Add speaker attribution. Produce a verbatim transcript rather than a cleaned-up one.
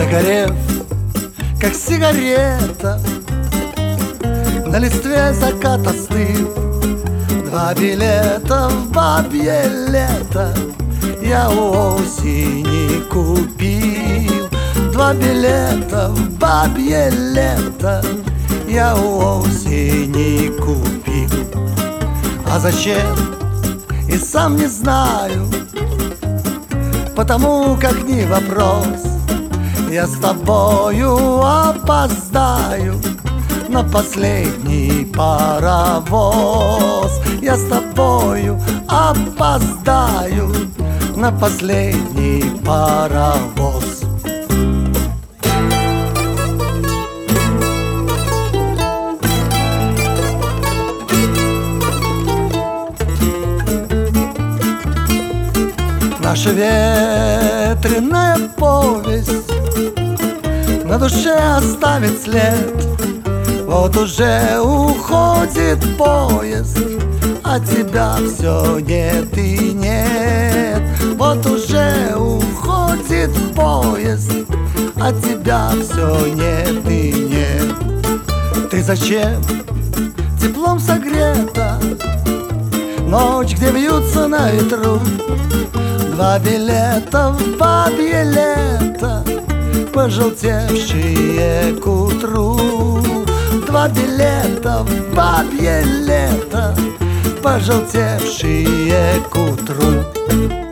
Speaker 1: Загорев, как сигарета, на листве закат остыл. Два билета в бабье лето я у осени купил. Два билета в бабье лето я у осени купил. А зачем? И сам не знаю, потому как не вопрос. Я с тобою опоздаю на последний паровоз. Я с тобою опоздаю на последний паровоз. Наша ветреная повесть на душе оставит след. Вот уже уходит поезд, а тебя все нет и нет. Вот уже уходит поезд, а тебя все нет и нет. Ты зачем теплом согрета? Ночь, где вьются на ветру два билета в бабье лето, пожелтевшие к утру. Два билета в бабье лето, пожелтевшие к утру.